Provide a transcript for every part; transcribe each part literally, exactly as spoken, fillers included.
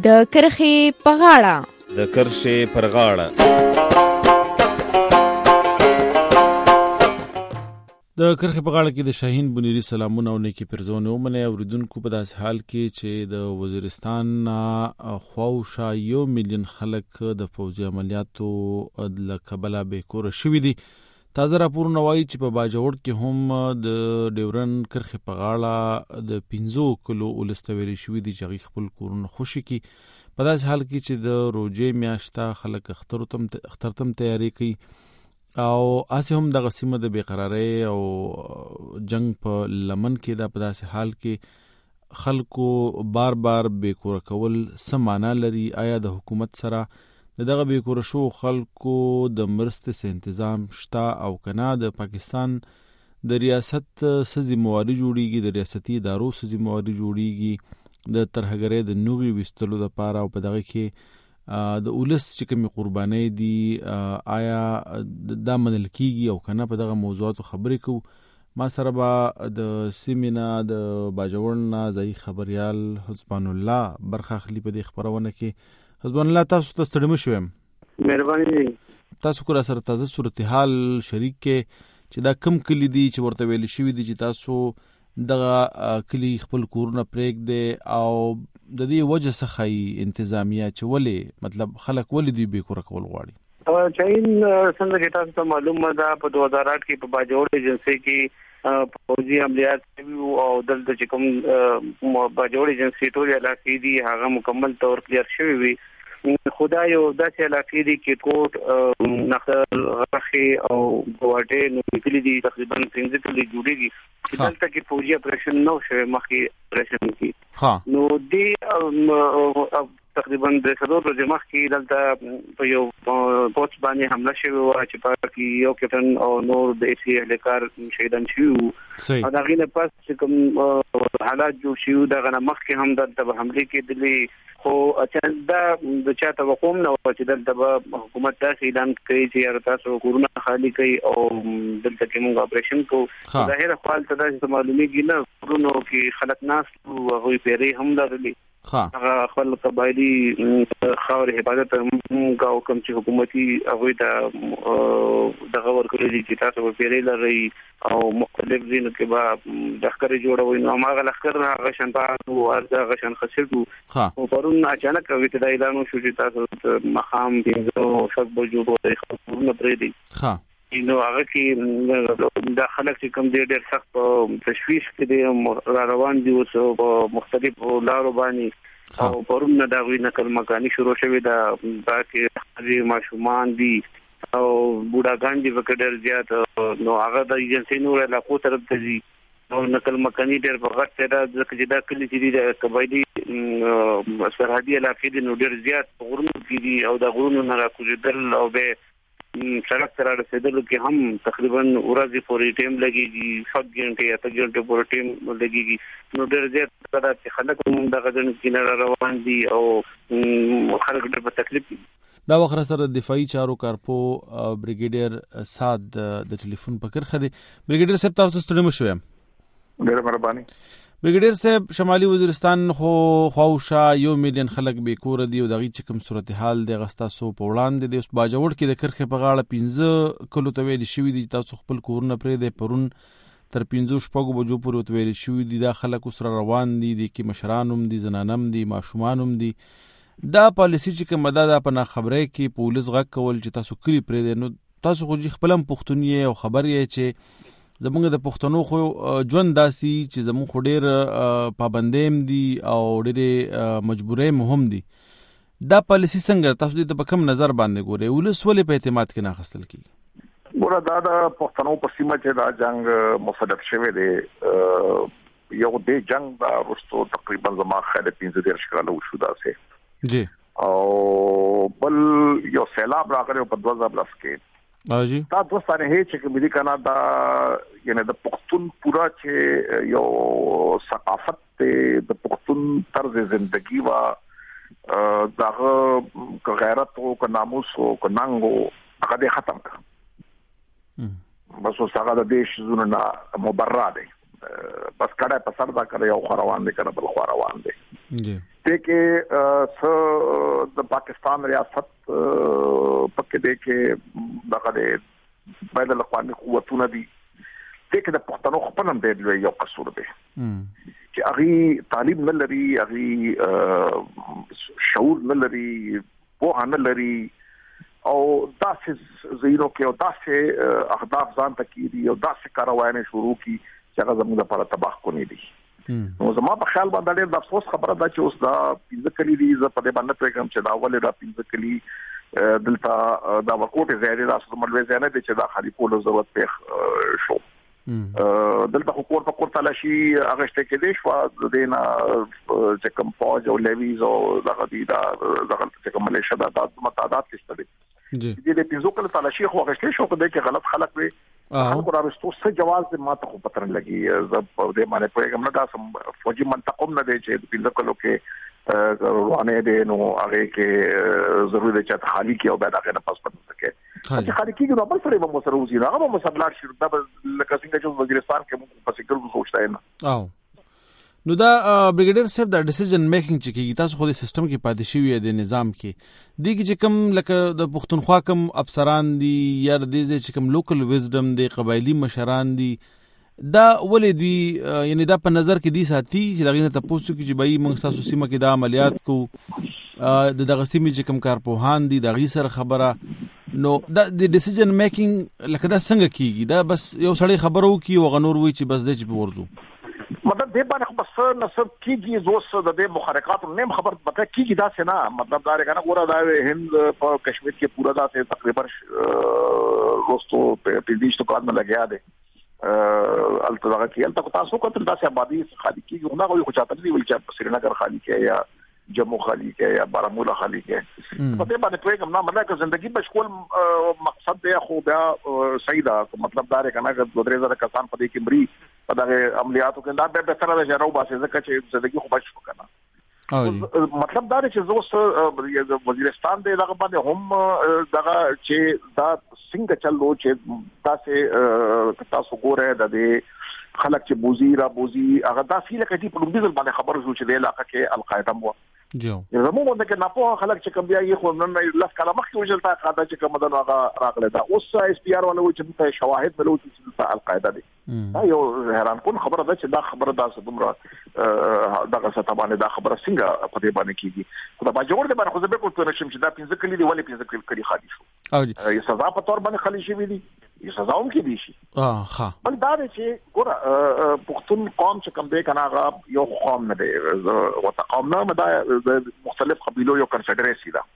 د کرښې په غاړه د کرښې پر غاړه د کرښې په غاړه کې د شاهین بنيري سلامونه او نیکی پرزونه ومنه اوریدونکو په داس حال کې چې د وزیرستان خواوشا یو میلیون خلک د فوجي عملیاتو د کبله به کور شوې دي. تازه راپورونه وایي چې په باجوړ کې هم د ډیورن کرښې په غاړه د پنځو کلو ولستوي شوې دي چې خپل کورونه خوشي کی. په داس حال کې چې د روزې میاشته خلک اخترتم اخترتم تیاری کوي او اسه هم د غسیمه د بیقراری او جنگ په لمن کې د پداسه حال کې خلکو بار بار بیکور کول سمانه لري. آیا د حکومت سره دغه بیکور شو خلکو د مرستې سه تنظیم شتا او کنا د پاکستان د ریاست سزي مواري جوړیږي د ریاستي ادارو سزي مواري جوړیږي د ترهګرۍ د نوغي وستلو د پاره او په دغه کې د اولس چې کومي قرباني دي آیا دا منل کیږي او کنه په دغه موضوعاتو خبرې کو. ما سره به د سیمینا د باجوړنا ځای خبريال حسبان الله برخه خلی په دې خبرونه کې. حسبان الله تاسو ته ستړي شوم. مهرباني تاسو کو را سره تازه صورتحال شریک کې چې دا کم کلی دي چې ورته ویل شوی دي چې تاسو دغه کلی خپل کورونه پریک دي او د دې وجه څخه انتظامیه چې ولې مطلب خلک ولې دی به کور کول غواړي. چاین څنګه چې تاسو ته معلومه ده په دوه هزار آټ کې په باجوړ ایجنسی کې فوجي عملیات او دلته چې کوم باجوړ ایجنسی ټول علاقې دي هغه مکمل تور کلیر شوی وي. خدای او داسې علاقې دي کې کوټ نخل غرخي او ګواټي نو کلی دي تقریبا څنګه کلی جوړيږي دلته کې فوجي اپریشن نو شوی مخکې اپریشن کې نو دی تقریبا د څلور ورځې مخکې دلته په یو پوسټ باندې حمله شوی و چې په کې یو کپټن او نور د سی اهلکار شهیدان شوی. او دا غینه پس چې کوم حالات جوړ شوی دا غنه مخکې هم دلته حمله کېدلې خو اچانک دا د چا توقع نه و چې دلته حکومت تاسو اعلان کوي چې تاسو کورونه خالی کوي او دلته کې موږ اپریشن کو. ظاهر خپل ته د معلومیږي نه کورونو کې خلک ناس او غوي پیری هم لري هغه خپل قبایلی خاور حفاظت او کوم چې حکومتي هغه د دغه ورکړي چې تاسو په پیری لري او مختلف ځینو کې به لخر جوړوي نو هغه لخر هغه شنبه او هغه شان خسرو او پرون اچانک ویته د اعلان شو چې تاسو مخام دینځو شک بجو په خبرونه پرې دي ها نو هغه کې د خلک چې کوم ډېر ډېر سخت تشویش کې دي روان دي او په مختلفو لارو باندې او پرون دا غوي نقل مکاني شروع شوه دا باقي ماشومان دي او بوډاګان دي وکړل زیات نو هغه د ایجنسی نور علاقو طرف ته دي نو نقل مکاني ډېر بغت سره ځکه چې دا کلی چې د قبایلی سرحدي علاقې دي نو ډېر زیات غرونو کې دي او د غرونو نه راکوزیدل او به سړک سره رسیدلو کې هم تقریبا ورځې پورې ټیم لګيږي شپږ غنټې یا اتو غنټې پورې ټیم لګيږي نو ډېر زیات دا چې خلک هم دغه ځن کې روان دي او خلک ډېر په تکلیف دي. دا وخت سره دفاعي چارو کارپو بریګیډیر سات د ټلیفون په کرخه دي. بریګیډیر صاحب تاسو ستړي مو شوم. ډېر مهرباني. بریګیډیر صاحب شمالي وزیرستان خو خواوشا یو میلیون خلک به کور دي او دغه چې کوم صورتحال د غستا سو په وړاندې د اوس باجوړ کې د کرخه په غاړه پنځه کلو ته ویل شوی دي تاسو خپل کورونه پرې د پرون تر پنځه شپږو بجو پورې ویل شوی دي دا خلک سره روان دي د کې مشرانوم دي زنانم دي ماشومانوم دي دا پالیسی چې کوم مدد په نه خبرې کې پولیس غږ کول چې تاسو کلی پرې دي نو تاسو خو خپلم پښتوني او خبر یې چې زمونږ د پښتنو خو ژوند داسي چې زموږ خو ډېر پابندیم دي او ډېر مجبورې مهم دي دا پالیسی څنګه تاسو دې په کوم نظر باندې ګورئ ولس ولې په اعتماد کې نه خستل کی ګوره دا د پښتنو په سیمه چې دا جنگ مصدف شوی دی یو دې جنگ دا ورستو تقریبا زما خاله پنځه ډیر شکاله وشو داسې جی او بل یو سیلاب راغلی په دوه هزار لس کې اجي دا دوستانه هي چې ملي کنا دا یعنی د پښتون پورا چې یو ثقافت د پښتون طرز ژوندۍ وا دغه غیرت او ناموس او ننګو هغه دې ختم کړ بس وسغه د دیش زونه مبرر دی بس کړه په سر دا کړه یو خوروان دی کنه بل خوروان دی دې کې س د پاکستان ریاست پکې دې کې دغه د بین الاقوامي قوتونه دي دې کې د پښتنو خپل هم دی یو قصور دی چې هغه تعلیم نه لري هغه شعور نه لري په نه لري او داسې زیرو کې او داسې اهداف ځان تکيري او داسې کاروانه شروع کی چې هغه زموږ لپاره تباہ کونی دي نو زما په خیال باندې ډېر د افسوس خبره ده چې اوس دا پنځه کلی دي زه په دې باندې پیغام چې دا ولې دا پنځه کلی دلته دا ورکوټ زیاده راسو ملوي زیاده دي چې دا خالي کولو ضرورت پېښ شو دلته حکومت په کوټه لشي هغه شته کې دي شو د دینا چې کوم فوج او لیویز او دغه دي دا دغه چې کوم ملیشه دا د متعدد کې دي جی دې پنځو کله تلاشي خو غشته شو کده کې غلط خلک وي هغه راستو څه جواز ما ته خو پتر لګي زب دې باندې پیغام نه دا سم فوجي منطقم نه دی چې پنځو کلو کې روانه دي نو هغه کې ضروري چې خالی کې او بعد هغه نه پاس پاتې کې چې خالی کې نو بل سره به مسره وزي هغه به مسبلار شي دا لکه څنګه چې وزیرستان کې موږ په فکر وسوچتای نه او نو دا بریګیډر صاحب دا ډیسیژن میکینګ چې کیږي تاسو خو د سیستم کې پاتې شوی دی نظام کې دی چې کوم لکه د پښتونخوا کوم افسران دي یا د دې چې کوم لوکل وزډم دی قبایلی مشران دي دا ولې دی یعنی دا په نظر کې دی ساتي چې دغه نه تاسو کې چې بای موږ تاسو سیمه کې دا عملیات کو د دغه سیمه چې کوم کارپوهان دي دغه سره خبره نو دا د ډیسیژن میکینګ لکه دا څنګه کیږي دا بس یو سړی خبرو کی او غنور وی چې بس د چې په ورزو مطلب دې باندې بس نسب کیږي زوس د دې مخارقات نیم خبر پته کیږي دا څه نه مطلب دا رګنه ګوره دا هند په کشمیر کې پورا دا څه تقریبا روستو په دې شتو کار نه لګیا دي الته دا کې الته تاسو کوته دا څه آبادی خالي کیږي نه غوي خو چاته دی ول چې سرینگر خالي کې یا جموں خالی کې یا بارامولا خالی کې په دې باندې پیغام نه مطلب چې ژوندۍ بشکول مقصد دی خو بیا صحیح ده مطلب دا رګنه چې دوه درې زره کسان په دې کې مري په دغه عملیاتو کې دا به تر راځي راو باسي ځکه چې ژوندۍ خو بچ وکنه مطلب دا چې زه وزیرستان دی دغه باندې هم دغه چې دا څنګه چلو چې تاسو تاسو ګوره د دې خلک چې بوزي را بوزي هغه دا فیل کوي په لومبي ځل باندې خبر شو چې د علاقې کې القاعده مو جو زموږ باندې کې ناپوه خلک چې کوم بیا یې خو نن لاس کاله مخکې وجلتا قاعده چې کوم دغه هغه راغله دا اوس اس پی ار ولو چې په شواهد بلو چې القاعده دي دا یو حیران کون خبره ده چې دا خبره دا دومره دغه څه باندې دا خبره څنګه په دې باندې کیږي خو دا باجوړ دې باندې خو زه به کوم نشم چې دا پنځه کلی دی ولې پنځه کلی خالي شو او یې سزا په تور باندې خالي شي دي یې سزا هم کې دي شي اه ها بل دا چې ګوره پښتون قوم چې کوم دی کنه هغه یو قوم نه دی او قوم نه دا مختلف قبیلو یو کنفدریسی ده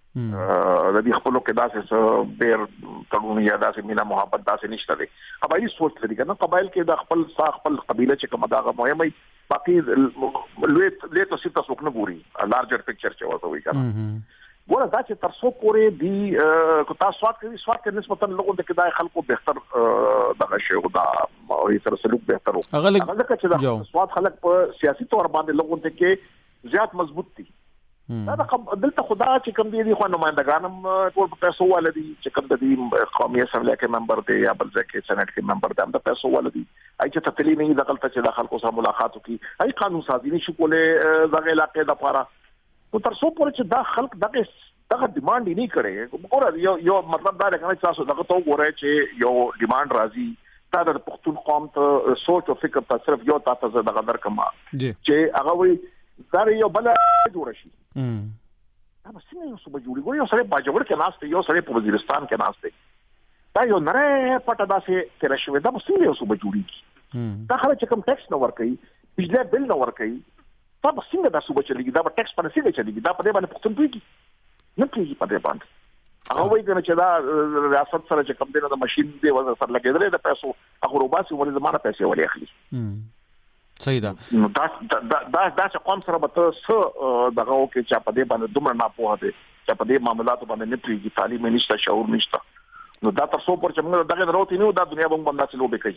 د دې خپلو کې داسې بیر تړون یا داسې مینا محبت داسې نشته دي قبایلی سوچ لري کنه قبایل کې د خپل سا خپل قبیله چې کومه داغه مهمه باقي لوی لوی تاسو تاسو نه ګوري لارجر پکچر چې وته وي کنه ګوره دا چې تر څو پورې دی کو تاسو سواد کوي سواد کې نسبتا لوګو د کدای خلکو بهتر دغه شی او دا او تر سلوک بهتر هغه لکه چې دا سواد خلک په سیاسي تور باندې لوګو ته کې زیات مضبوط دي دا دلته خدا چې کوم دي خو نمائندګانم ټول په پیسو ولدي چې کوم د دې قومي اسمبلی کې ممبر دی یا بل ځکه سېنات کې ممبر دی هم د پیسو ولدي اي چې تفصیلی نه دخل ته چې داخل کو سره ملاقات وکي اي قانون سازي نشي کوله دغه علاقې د لپاره او تر څو پورې چې دا خلک دغه دغه ډیماند نه کړي ګوره یو یو مطلب دا راکنه چې تاسو دغه تو ګوره چې یو ډیماند راځي دا د پښتون قوم ته سوچ او فکر ته صرف یو تاسو دغه درکما چې هغه وي دا یو بل جوړ شي ام دا څنګه یو صوبه جوړي ګوري یو سره باجوړ کې ناشته یو سره په وزیرستان کې ناشته دا یو نره پټه داسې تر شوې دا څنګه یو صوبه جوړي دا خلک چې کوم ټیکس نه ورکړي بجلی بل نه ورکړي دا څنګه دا صوبه چلیږي دا ټیکس په څه چلیږي دا په دې باندې پښتون پیږي نه پیږي په دې باندې هغه وایي چې دا ریاست سره چې کوم دینه د ماشين دی وزن سره لګیدل د پیسو هغه روباسي ولې زمانه پیسې ولې اخلي صحیح ده نو دا دا دا دا چې قوم سره به څه دغه او کې چې په دې باندې دومره ناپوهه دي چې په دې معاملاتو باندې نه پریږي تعلیم نشته شعور نشته نو دا تر څو پر چې موږ دغه دروته نه دا دنیا باندې باندې لوبې کوي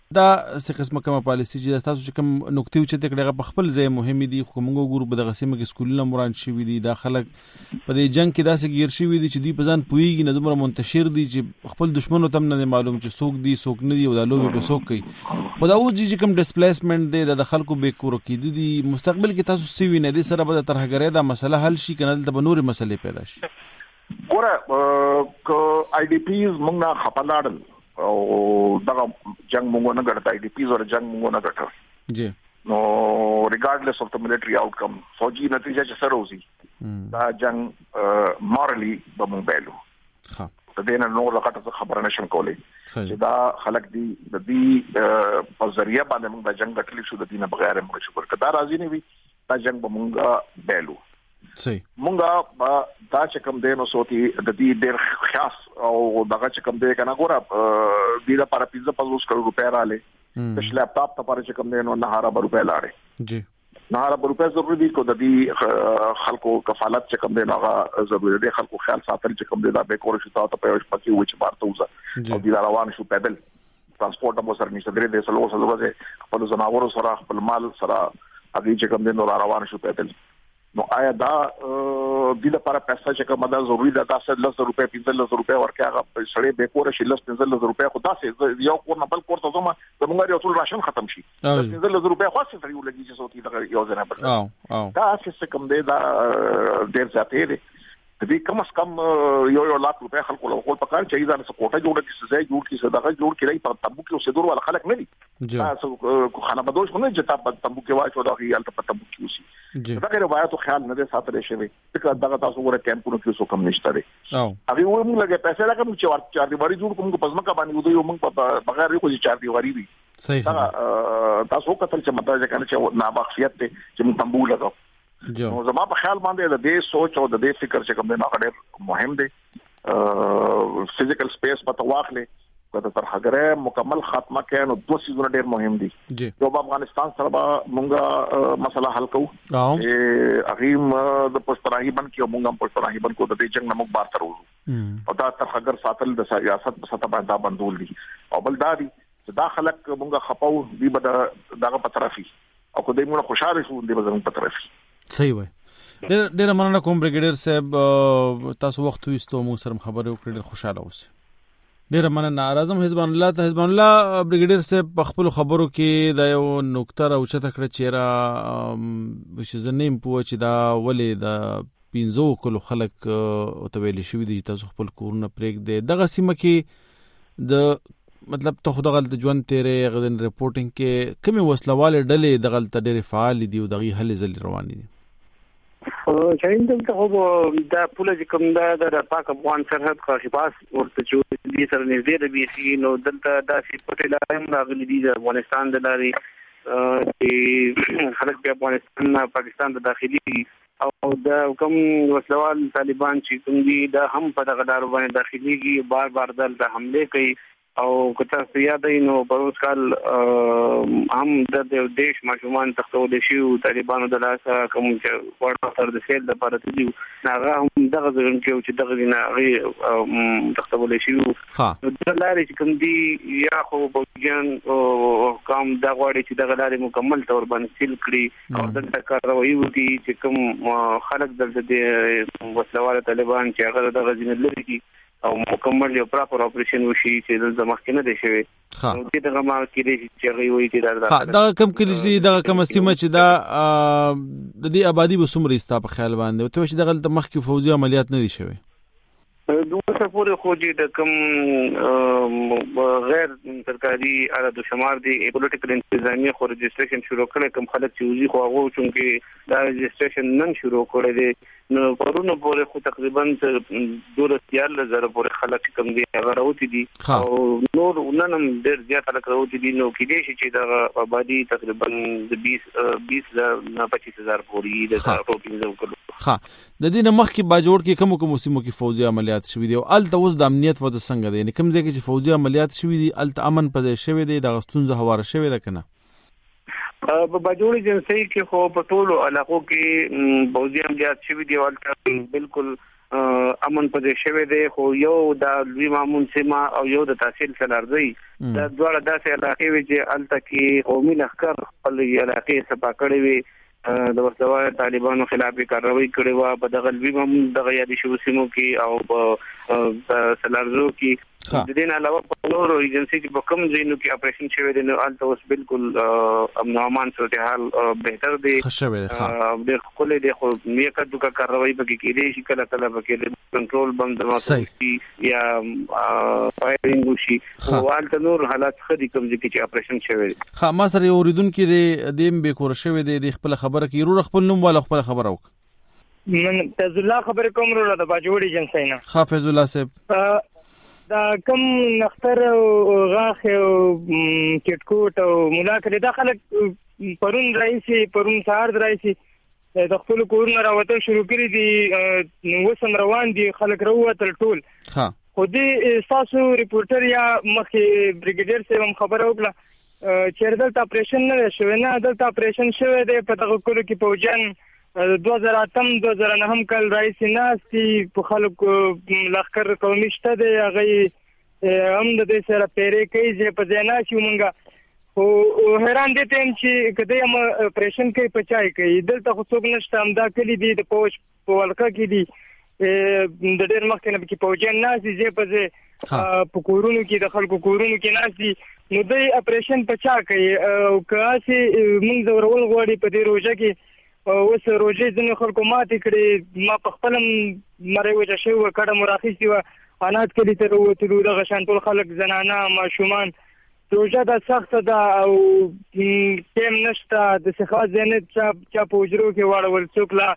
دا څه قسمه کومه پالیسي چې تاسو چې کوم نقطې چې تکړه په خپل ځای مهمه دي خو موږ ګورو په دغه سیمه کې سکولونه مران شي دي دا خلک په دې جنگ کې داسې گیر شي دي چې دوی په ځان پويږي نه دومره منتشر دي چې خپل دشمنو تم نه معلوم چې څوک دي څوک نه دي او دا لوبي په څوک کوي خو دا اوس چې کوم ډیسپلیسمنت دی د خلکو به کور کې دي مستقبل کې تاسو سوي نه دي سره به ترهګرې دا مسله حل شي کنه د بنوري مسلې پیدا شي ګوره ک آی ډی پیز موږ نه خپلاړل او دغه جنگ موږ نه ګټه آی ډی پیز او جنگ موږ نه ګټه جی نو ریګارډلس اف د ملټری آوټ کم فوجي نتیجه چې سره وځي دا جنگ مورلی به موږ بیلو ها د دې نه نو لکه خبره نشم کولای چې دا خلک دی د دې په ذریعہ باندې موږ د جنگ ګټلی شو د دې نه بغیر موږ شکر کدا راځي نه وي دا جنگ به موږ بیلو صحیح مونږه دا چې کوم دی نو سوتي د دې ډېر خاص او دغه چې کوم دی کنه ګوره دې لپاره پنځه پنځوس کروڑ روپیا رااله د لپټاپ لپاره چې کوم دی نو نه هزار روپیا لاړې جی نه هزار روپیا ضروري دي کو د دې خلکو کفالت چې کوم دی هغه ضروري دي خلکو خیال ساتل چې کوم دی دا به کور شي تاسو په یو پکی و چې بارته وځه او دې روان شو پیدل ترانسپورت مو سره نشته درې د سلو سلو ورځې خپل زناورو سره خپل مال سره هغه چې کوم دی نو روان شو پیدل نو آیا دا د لپاره پیسې چې کومه دا ضروري ده تاسو لس روپے پنځه لس روپے ورکه هغه سړی به کور شي لس پنځه لس روپے خو تاسو یو کور نه بل کور ته زما د موږ یو ټول راشن ختم شي پنځه لس روپے خو څه یو لګي چې صوتي دا یو ځنه پر او او دا څه کوم دی دا ډیر ځاتې دی دې کم اس کم یو یو لاک روپے خلکو له خپل پکار چې دا څه کوټه جوړه کیسه ځای جوړ کیسه دا جوړ کړي په تبو کې اوسې دور ولا خلک نه دي تاسو خانه بدوش نه چې تاسو تبو کې واچو دا غي الته په تبو کې اوسې دا غیر روایتو خیال نه ساتل شي چې دا تاسو ور کیمپونو کې اوسو کم نشته دي او هغه و موږ لګي پیسې راکم چې چار دیواری جوړ کوم په پزما کا باندې دوی موږ په بغیر یو چې چار دیواری دي صحیح تاسو کتل چې مطلب ځکه چې نابخشیت دي چې موږ تبو لګاو نو زما په خیال باندې د دې سوچ او د دې فکر چې کوم دی نو ډېر مهم دی فزیکل سپیس په تواخلې کله تر هغه مکمل خاتمه کړي نو دوه سيزونه ډېر مهم دي یو په افغانستان سره مونږه مسله حل کوو ا اغیم د پښتراهي بن کې مونږه پښتراهي بن کو د دې جنگ نمک بار تر وځو او دا تر هغه ساتل د سیاست په سطح باندې بندول دي او بل دا دي چې دا خلک مونږه خپاو دی به دغه په طرفي او کو دې مونږه خوشاله شو دی به زموږ په طرفي صحیح وای ډېر ډېر مننه کوم بریګیډر صاحب تاسو وخت وستو مو سره خبرې وکړې ډېر خوشاله اوسئ ډېر مننه اعظم حزب الله ته حزب الله بریګیډر صاحب په خپل خبرو کې دا یو نقطه راوچته کړه چې را وشزنیم پوه چې دا ولې دا پینځو کلو خلک او تویل شوی دي تاسو خپل کورونه پریک دی دغه سیمه کې د مطلب ته خو دغه د ژوند تیرې غدن ریپورتینګ کې کومه وسلواله ډلې دغه ته ډېر فعال دي او دغه هلې ځل روان دي چاین دلته خو دا پوله چې کوم دا د پاک افغان سرحد خو حفاظ ورته چې دې سره نږدې د بي سي نو دلته دا چې پټه لارې راغلي دي د افغانستان د لارې چې خلک په افغانستان پاکستان ته داخلي او دا کوم وسلوال طالبان چې کوم دي دا هم په دغه لارو باندې داخليږي بار بار دلته حمله کوي او کته سیادې نو پروس کال هم د دیش ماشومان تختول شي او طالبانو د لاسه کوم چې ورته تر د سیل د پاره دي هغه هم دغه ځین کې چې دغه نه غي تختول شي ها د لارې کوم دي یا خو بوجان او کوم د غوړي چې دغه لارې مکمل تور باندې سیل کړي او د کاروي ودي چې کوم خلک د وسلوال طالبان چې هغه دغه ځین لري او مکمل یو پراپر اپریشن وشي چې د زمخکنه دي شوی نو دې دغه ما کې دي چې غوي چې دا دا کم کلی دا کوم سیمه چې دا د دې آبادی وسمري ستا په خیال باندې او ته چې دغه د مخ کې فوجي عملیات نه دي شوی دوه سفر خو چې د کوم غیر سرکاري اړه شمار دي پولیټیکل انتظامیه خو رجسټریشن شروع کړي کوم خلک چې وزي خو هغه چې دا رجسټریشن نن شروع کړي دي نو پرونه پورې خو تقریبا دوه سیال زره پورې خلک کم دي هغه راوتی دي او نور نن ډېر زیات خلک راوتی دي نو کې دي چې دا آبادی تقریبا د بیس نه پچیس هزار پورې د سارو پینځو کلو ها د دې نه مخکې باجوړ کې کوم کوم سیمو کې فوجي عملیات شوي دي او الته اوس د امنیت وضع څنګه دی یعنی کوم ځای کې چې فوجي عملیات شوي دي الته امن پځې شوی دی د غستونزه هواره شوی ده کنه په باجوړ جنسي کې خو په ټولو علاقو کې فوجي عملیات شوي دي او بالکل امن پدې شوی دی خو یو د لوی مامون سیمه او یو د تحصیل سلارځي دا دواړه داسې علاقې وي چې الته کې قومي لښکر خپل علاقې صفا کړې وي د ورسره طالبانو خلاف کاروایی کړې و په دغه لوی مامون دغه یادي شو سیمو کې او په سلارځو کې د دې نه علاوه په نورو ایجنسي کې په کوم ځینو کې اپریشن شوی دی نو الته اوس بالکل امن او امان صورتحال بهتر دی خوشوي ښه ډېر خپل دی خو یو کډو کا کاروایی پکې کېږي چې کله کله پکې کنټرول بند دماغي یا فایرینګ وشي او الته نور حالات خدي کوم ځکه چې اپریشن شوی دی ښه ما سره اوریدونکو د دیم به کور شوی دی د خپل خبره کې روح خپل نوم ولا خپل خبره وک من فیض الله خبر کوم روله د باجوړي جنسي نه حافظ الله صاحب دا کم نختر او غاخ او چټکوټ او ملاکره دا خلک پرون رئیسي پرون سهار رئیسي د خپل کورونه راوته شروع کړی دي نو وسم روان دي خلک راوته ټول ها خو دې تاسو ریپورټر یا مخې بریګیډر سره خبر وکړه چې دلته اپریشن نه شوی نه دلته اپریشن شوی دی په دغه کولو کې پوجان دو هزار اتم دو هزار نهم کال رئیس ناستی په خلکو لخر قومي شته دی هغه هم د دې سره پیرې کوي چې په ځای نه شي مونږه خو حیران دي ته چې کله هم اپریشن کوي پچای کوي دلته خو څوک نشته هم دا کلی دی د پوج په ولکه کې دی د ډېر مخکې نه کې پوجان ناسي چې په ځای په کورونو کې د خلکو کورونو کې ناسي نو د اپریشن پچا کوي او کاسي موږ زورول غواړي په دې روزه کې اوس روزي ځنه خلکو ماتې کړي ما په خپل مری وجه شو کډه مراخصي و انات کلی تر وته دغه شان ټول خلک زنانه ماشومان روزه د سخت ده او تیم نشته د څخه زنه چا چا پوجرو کې واړول څوک لا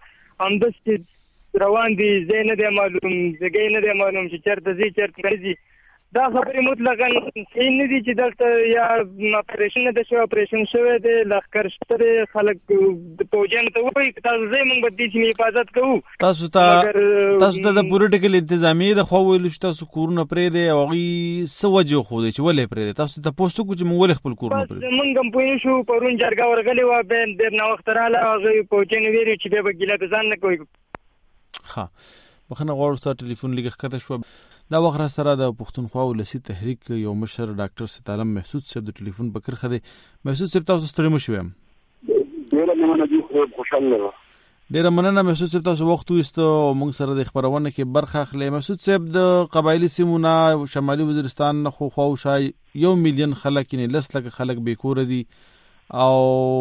همدست روان دي زینه د معلوم زګې نه د معلوم چې چرته زی چرته زی دا خبرې مطلقاً صحیح نه دي چې دلته یا اپریشن د شو اپریشن شوی دی لخر شته خلک د پوجان ته وایي تاسو زې موږ به دې چې حفاظت کوو تاسو ته تاسو ته د پولیټیکل انتظامی د خو ویل چې تاسو کورونه پرې دی او غي سوجو خو دی چې ولې پرې دی تاسو ته پوسټ کو چې موږ ولې خپل کورونه پرې موږ هم پوه شو پرون جرګه ورغلی و به د نو وخت رااله هغه پوجان ویری چې به ګیله ځان نه کوي ها بخنه غواړم ستاسو ټلیفون لګ کته شو دا وخت سره د پښتونخوا ولسی تحریک یو مشر ډاکټر ستالم محسود صاحب د ټلیفون بکر خده محسود صاحب تاسو ستړي مو شوم ډیره مننه دي خو خوشاله یم ډیره مننه محسود صاحب تاسو وخت وستو موږ سره د خبرونه کې برخه اخلي محسود صاحب د قبایلی سیمونه شمالي وزیرستان خو خو شای یو میلیون خلک نه لس لک خلک بیکور دي او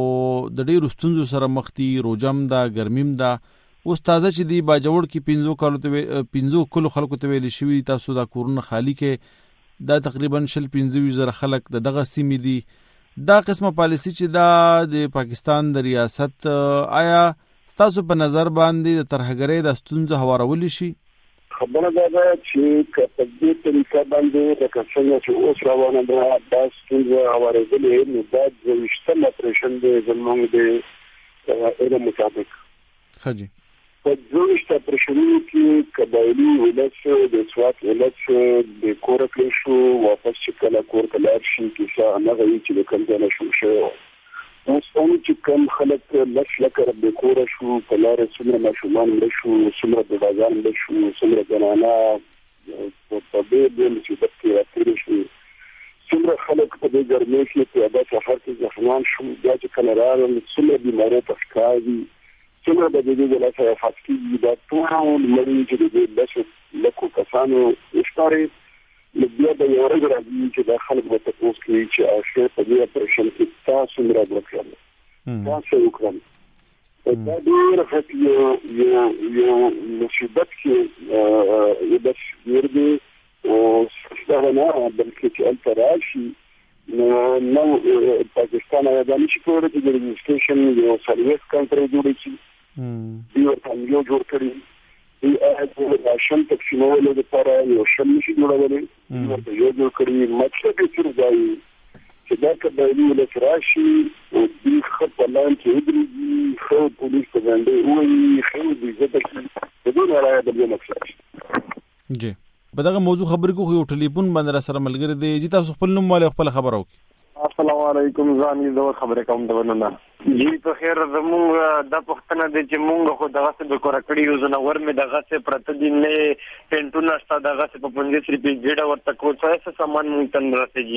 د ډیرو ستونزو سره مخ دي روجم دا ګرمیم دا اوس تازه چې دی باجوړ کې پنځو کالو ته پنځو کلو خلکو ته ویل شوی تاسو دا کورونه خالی کې دا تقریبا شل پنځه زره خلک د دغه سیمې دي دا قسمه پالیسی چې دا د پاکستان د ریاست آیا تاسو په نظر باندې د ترهګرۍ د ستونزې هوارول شي خبره ده چې په دې طریقه باندې د کسانو چې اوس روانه ده د ستونزې هوارول نو دا د وشتل اپریشن د زمونږ د اړه مطابق خجی په ځوشت پرشنونو کې قبایلی ولایت د سوات ولایت د کور کې شو واپس چې کله کور ته لاړ شي کیسه هغه چې د کمزانه شو شو اوس هم چې کوم خلک لښ لکه د کور شو په لار څومره ماشومان مړ شو څومره د بازار مړ شو څومره جنانه په دې د مصیبت کې راځي شو څومره خلک په دې ګرمۍ کې په هغه سفر کې ځخمان شو دا چې کله راغلل څومره بیمارۍ په ښکاري څومره د دې د لاسه فاسکی دا ټول مریض چې د لاسه لکو کسانو اشتاري لږه د یو ورځ راځي چې د خلک په تاسو کې چې اخر په دې اپریشن کې تاسو مراد وکړل تاسو وکړل دا ډېر خطر یو یو یو مصیبت کې یو د ورده او څنګه نه بلکې چې التراشي نو نو پاکستان یا د نشي کولای چې د ريجستریشن یو سرویس کانټری جوړ شي یو تم یو جوړ کړی ای اته د شم تقسیمولو لپاره یو شم نشي جوړولای نو یو جوړ کړی مطلب یې چې ځای چې دا کډایي له فراشي او د خپلان کې درې خو پولیس ته باندې وایي خو دې زده چې د دې راځي د مقصد جی په دغه موضوع خبرې کوو یو ټلیفون باندې سره ملګری دی چې تاسو خپل نوم والے خپل خبرو السلام علیکم. ځان یې زه خبرې کوم د وننه. جی په خیر زموږ د پښتنه د چې مونږ خو دغه څه د کور کړی یو زنور مې دغه څه پرتدین نه پینټونه ستا دغه څه په پنځه سری په ګډه ورته کو څه سامان مونږ تن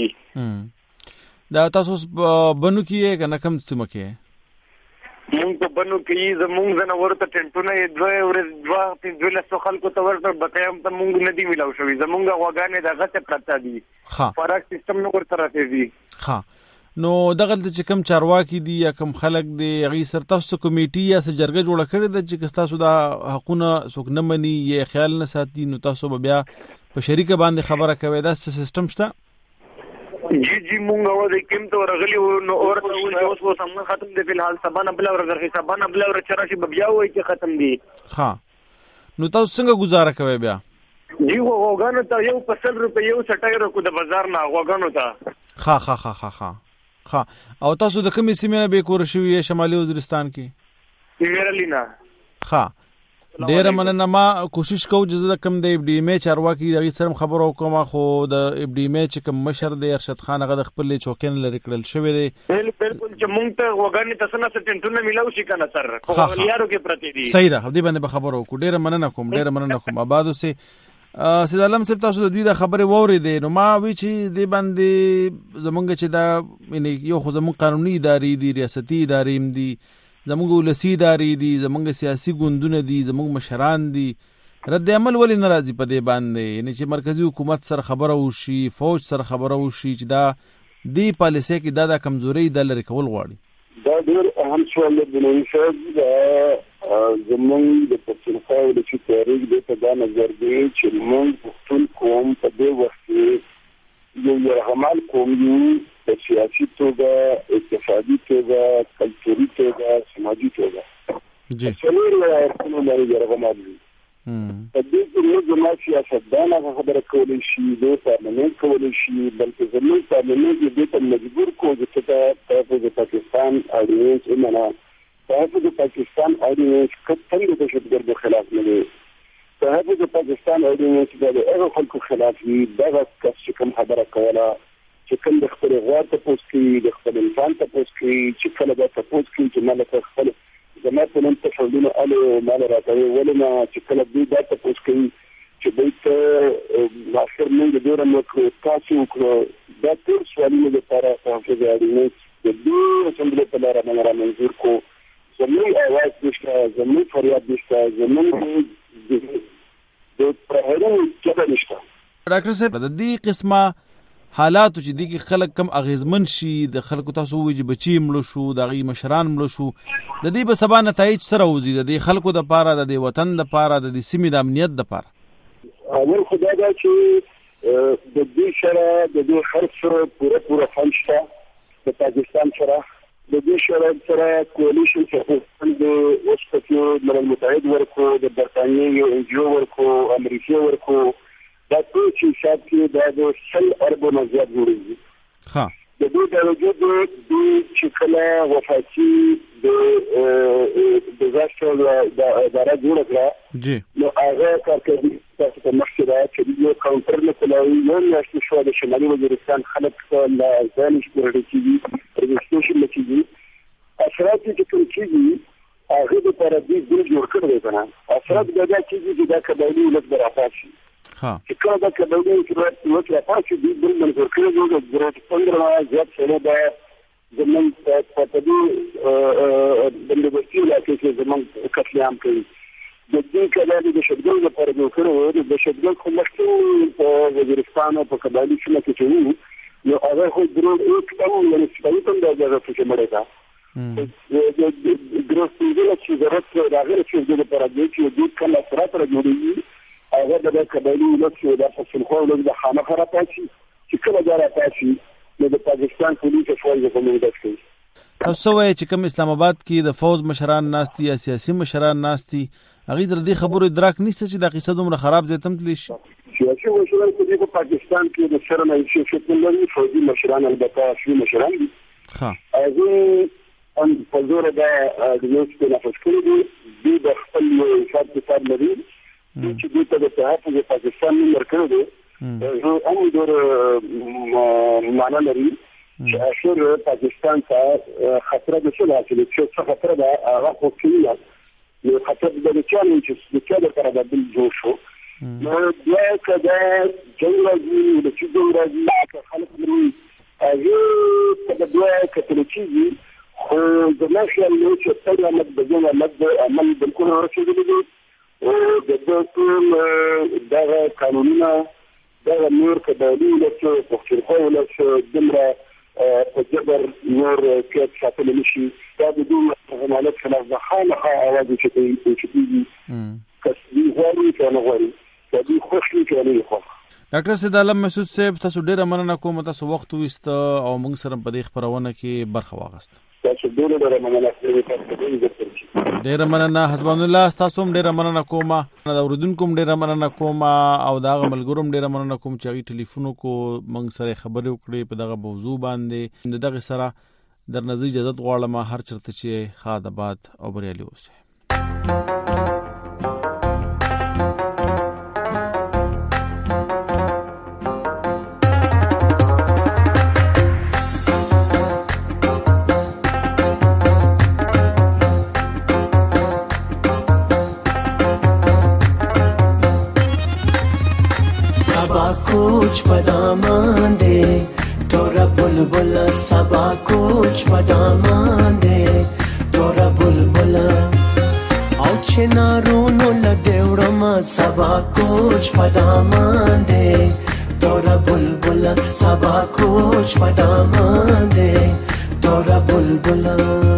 راځي. دا تاسو بنو کې کنه کم څه مکه مونږ په بنو کې زموږ زنور ته ټینټونه دوه ورځ دوه په دولس خلکو ته ورته بقایم ته مونږ نه دی ملاو شوی زمونږ غوګانې دغه څه پرتا دي. ها فرق سیستم نو ورته راځي. ها نو دغه چې کم چارواکي دي یا کم خلک دي غي سر تاسو کمیټي یا س جرګه جوړه کړې ده چې تاسو دا حقونه څوک نه مني یا خیال نه ساتي نو تاسو بیا په شریکه باندې خبره کوي دا سیستم شته. جی جی مونږ و دې کوم ته رغلی نو اورته و اوس و سم ختم دي په حال سبانه بل ور غرخي سبانه بل ور چرشي بیا وای چې ختم دي. ها نو تاسو څنګه گزاره کوي بیا؟ جی وګانو ته یو پسل روپے یو سټایر کو د بازار نه وګانو ته. ها ها ها ها ها ها او تاسو د کومې سیمې نه به کور شوی شمالي وزیرستان کې؟ ویرلینا. ها ډیر مننه. ما کوشش کوم چې زه کم د ابډی می چارواکي دغه سره خبرو کوم خو د ابډی می چې کوم مشر دی ارشد خان هغه د خپل چوکین لري کړل شوی دی. بالکل چې مونږ ته وګانی تاسو نه ټینټونه ملاو شي کنه سر خو یارو کې پرتی دي. صحیح ده دې باندې خبرو کو ډیر مننه کوم ډیر مننه کوم آبادو سي سید علم صاحب تاسو د دوی د خبرې ووري دي نو ما وی چې د باندې زمونږ چې دا یعنی یو خو زمونږ قانوني ادارې دي ریاستي ادارې دي زمونږ ولسی ادارې دي زمونږ سیاسي ګوندونه دي زمونږ مشران دي رد عمل ولې ناراضي په دې باندې یعنی چې مرکزی حکومت سره خبره وشي فوج سره خبره وشي چې دا دی پالیسي کې دا د کمزوري د لری کول غواړي. دا ډېر اهم سوال دی نو انشاءالله زمونږ د پښتونخوا د چې تاریخ د ته دا نظر دی چې موږ پښتون قوم په دې وخت کې یو یرغمال قوم یو په سیاسي توګه اقتصادي توګه کلتوري توګه سماجي توګه. جی څلور یو لري یرغمال دي. په دې کې موږ زما سیاستدان هغه خبره کولی شي د پارلمان کولی شي بلکې زموږ پارلمان دې ته مجبور کو چې د پاکستان اړینس ایمانه صاحب د پاکستان اړینس کتل د شتګردو خلاف نه دی. صاحب د پاکستان اړینس د هغه خلکو خلاف دی دغه کس چې کوم خبره کوله چې کوم د خپل غوړ ته پوس کې د خپل انسان ته پوس کې چې کله دا ته پوس کې چې مالک خپل زما په نن ته فلونه اله مال راځي ولما چې کله دې دا ته پوس کې چې دوی ته ماستر موږ د ډیرم وکړو تاسو وکړو دا ټول سوالونه د طرف څخه د اړینس د دې څنګه په لاره باندې منظور کو زمون اواز نشته زمون فریاد نشته زمون د پرهرو کېدل نشته. ډاکټر صاحب د دې قسمه حالات چې دي کې خلک کم اغیزمن شي د خلکو تاسو وایي بچي مړ شو د غي مشران مړ شو د دې به سبا نتایج سره وزي د خلکو د پاره د وطن د پاره د سیمې د امنیت د پاره. اول خدای دا چې د دې سره د دې خرڅ سره پوره پوره فنشته د پاکستان سره د دې شرایط سره کولیشن چې د اوسپکو ملل متحد ورکو د برتانیې یو انجو ورکو امریکا ورکو دا ټول چې شاد کې د سل ارب مزیات جوړیږي. ها د دې د وجود د چې کله وفاتي د ډیزاستر د اداره جوړه کړه جی نو هغه کار کوي تاسو ته مخکې چې یو کاونټر نه کوي یو میاشت شو د شمالي وزیرستان خلک لا ځان شپږ کېږي رجسټریشن لکېږي اثرات چې کوم کېږي هغه د پر دې د جوړ کړو کنه اثرات دا کېږي چې دا قبایلی ولادت برابر ها چې کله دا قبایلی چې ولادت برابر شي د بل منځ کېږي د ضرورت پندره زیات سره دا زمون په دې بندوبستي علاقې کې زمون کتلیام کوي د دې کله د شګل لپاره جوړ کړو د شګل خو مخکې په وزیرستان او په قبایلی سیمه کې چې نو هغه خو درو یک تم یعنی سپایي تم د اجازه څخه مړه ده د ګروسي چې ضرورت راغلی چې د لپاره چې د کله سره تر جوړیږي هغه د قبایلی ولکه د فصلخو ولکه د خانه خرابه شي چې کله دا راځي نو د پاکستان پولیس فوج په موږ کوي. تاسو وایي چې کوم اسلام آباد کې د فوج مشران ناستي یا سیاسي مشران ناستي هغه در دې خبرو ادراک نشته چې د قصه دومره خراب ځای تم تلی شي. سیاسي مشران په پاکستان کې د سره نه شي چې لري فوجي مشران البته شي مشران دي. ها هغه ان په زور د یو څه نه فکر دي د خپل حساب کتاب لري چې د ته د تحفظ پاکستان نه ورکړي دي. زه هم دور معنا لري چې اخر پاکستان ته خطر د څه حاصل چې خطر د هغه کوي نو خطر د چالش چې د کار د بل جوړ شو نو بیا کدا جنگ راځي د چې جنگ راځي چې خلک مري هغه په دغه کتل چې خو د ناشې له چې څنګه مد بدون مد عمل بالکل ورسېږي او د ټول دغه قانونونه دغه نور کډالي له په خو له دمره په جبر نور کې ساتل نشي دا د دوه حملات خلاف د خالقه اواز چې چې کسبي غوړي کنه غوړي کدي خوشي کنه خو ډاکټر سید عالم مسعود صاحب تاسو ډیره مننه کوم تاسو وخت وست او موږ سره په دې خبرونه کې برخه واغست تاسو ډیره مننه کوم ډیره مننه حسبان الله تاسو هم ډیره مننه کوم دا اوردونکو هم ډیره مننه کوم او دا ملګروم ډیره مننه کوم چې غي ټلیفون کو موږ سره خبرې وکړې په دغه موضوع باندې دغه سره در نزي اجازه غواړم هر چرته چې خادبات او بریالي اوسه कुछ बदामान दे तोरा बुलबुल सबा कुछ बदामान दे तोरा बुलबुल औ चिनारोनो लदेवड़मा सबा कुछ बदामान दे तोरा बुलबुल सबा कुछ बदामान दे तोरा बुलबुल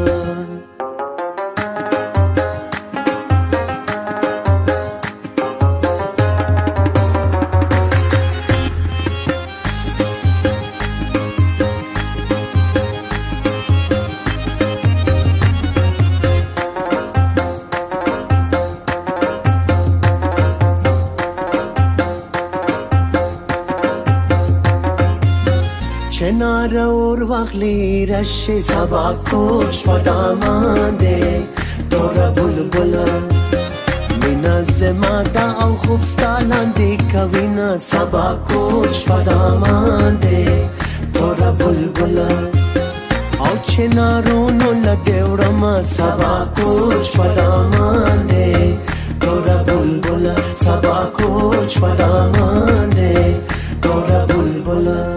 چنار اور واخلی رش سبا کوچ پدامان دے تورا بلبل مینا زمادا او خوبستالان دی کوینا سبا کوچ پدامان دے تورا بلبل او چنارونو لگیوڑما سبا کوچ پدامان دے تورا بلبل سبا کوچ پدامان دے تورا بلبل